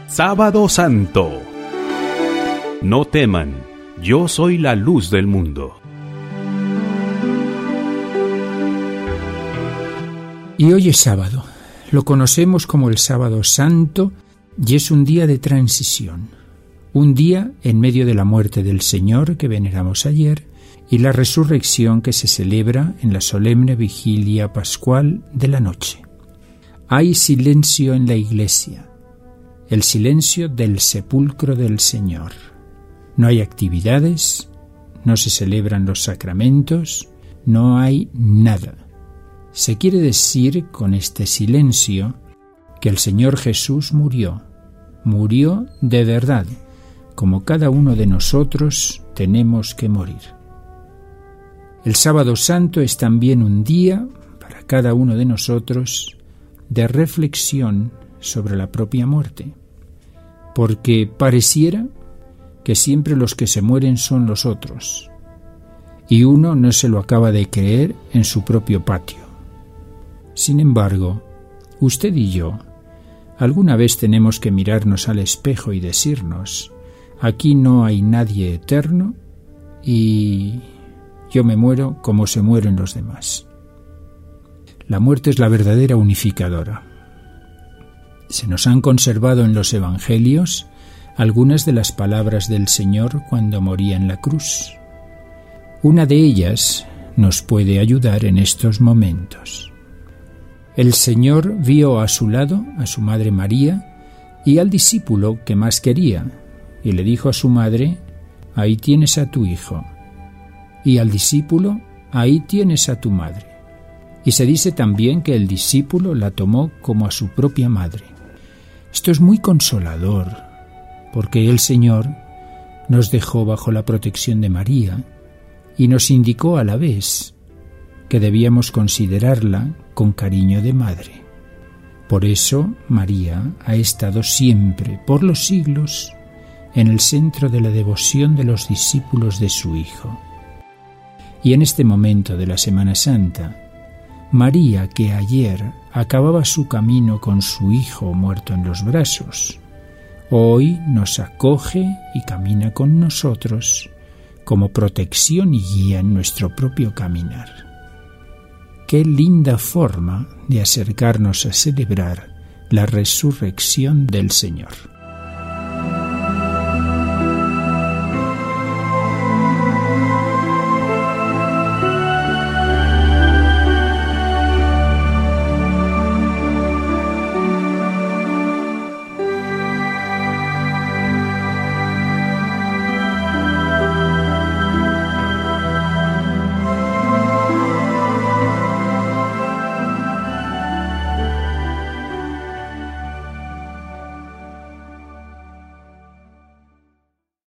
Sábado Santo. No teman, yo soy la luz del mundo. Y hoy es sábado. Lo conocemos como el Sábado Santo y es un día de transición. Un día en medio de la muerte del Señor que veneramos ayer y la resurrección que se celebra en la solemne vigilia pascual de la noche. Hay silencio en la iglesia, el silencio del sepulcro del Señor. No hay actividades, no se celebran los sacramentos, no hay nada. Se quiere decir con este silencio que el Señor Jesús murió de verdad, como cada uno de nosotros tenemos que morir. El Sábado Santo es también un día, para cada uno de nosotros, de reflexión sobre la propia muerte, porque pareciera que siempre los que se mueren son los otros, y uno no se lo acaba de creer en su propio patio. Sin embargo, usted y yo, alguna vez tenemos que mirarnos al espejo y decirnos, aquí no hay nadie eterno y yo me muero como se mueren los demás. La muerte es la verdadera unificadora. Se nos han conservado en los Evangelios algunas de las palabras del Señor cuando moría en la cruz. Una de ellas nos puede ayudar en estos momentos. El Señor vio a su lado a su madre María y al discípulo que más quería, y le dijo a su madre, ahí tienes a tu hijo, y al discípulo, ahí tienes a tu madre. Y se dice también que el discípulo la tomó como a su propia madre. Esto es muy consolador, porque el Señor nos dejó bajo la protección de María y nos indicó a la vez que debíamos considerarla con cariño de madre. Por eso María ha estado siempre, por los siglos, en el centro de la devoción de los discípulos de su Hijo. Y en este momento de la Semana Santa, María, que ayer acababa su camino con su Hijo muerto en los brazos, hoy nos acoge y camina con nosotros como protección y guía en nuestro propio caminar. Qué linda forma de acercarnos a celebrar la resurrección del Señor.